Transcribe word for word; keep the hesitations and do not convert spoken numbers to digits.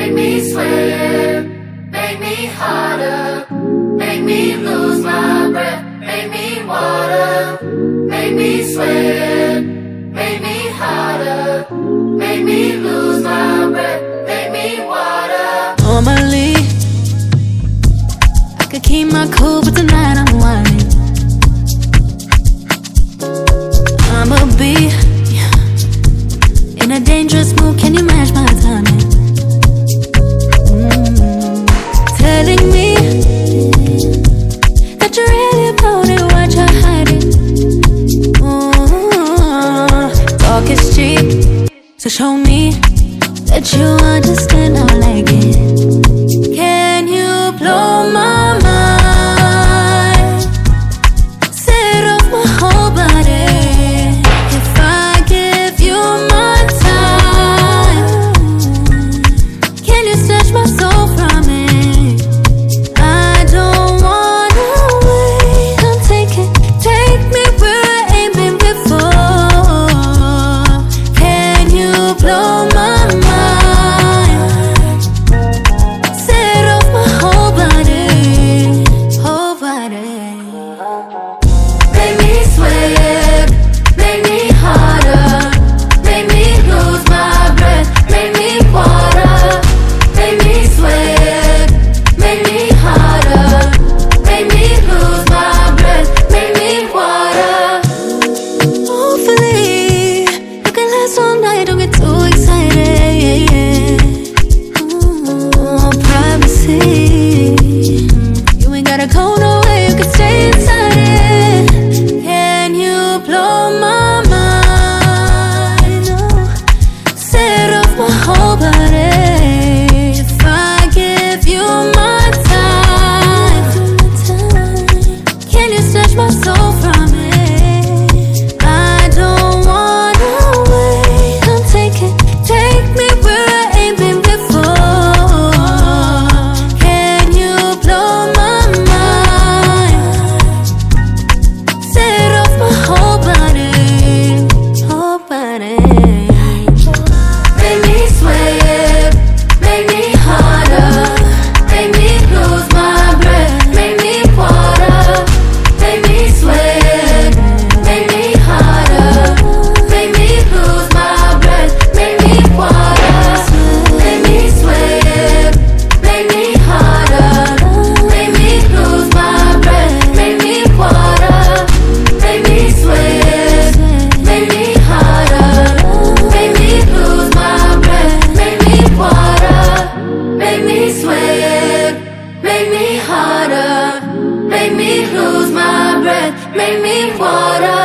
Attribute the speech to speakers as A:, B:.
A: make me sweat, make me harder, make me lose my breath, make me water, make me sweat, make me harder, make me lose my breath, make me water.
B: Normally, I could keep my cool, but tonight I'm whining. I'ma be in a dangerous mood, can you match my timing? Mm-hmm. Telling me that you really about it, what you're hiding. Mm-hmm. Talk is cheap, so show me that you understand, I like it. Can you blow my mind, set off my whole body? If I give you my time, can you snatch my soul from it? I don't wanna wait, come take it, take me where I ain't been before. Can you blow my mind, set off my whole body, whole body.
A: Make me sweat, make me harder, make me lose my breath, make me water, make me sweat, make me harder, make me lose my breath, make me water.
B: Hopefully, you can last all night, don't get too excited. Ooh, privacy, you ain't gotta go nowhere, you can stay inside it. Can you blow my mind? Oh, set off my whole body. If I give you my time, can you snatch my soul from it? I don't wanna wait, come take it, take me where I ain't been before. Can you blow my mind, set off my whole body, whole body.
A: Make me sweat, make me harder, make me lose my breath, make me water, make me sweat, make me harder, make me lose my breath, make me water. Make me sweat, make me harder, make me lose my breath, make me water, make me sweat, make me harder, make me lose my breath, make me water. Make me sweat, make me harder, make me lose my breath, make me water.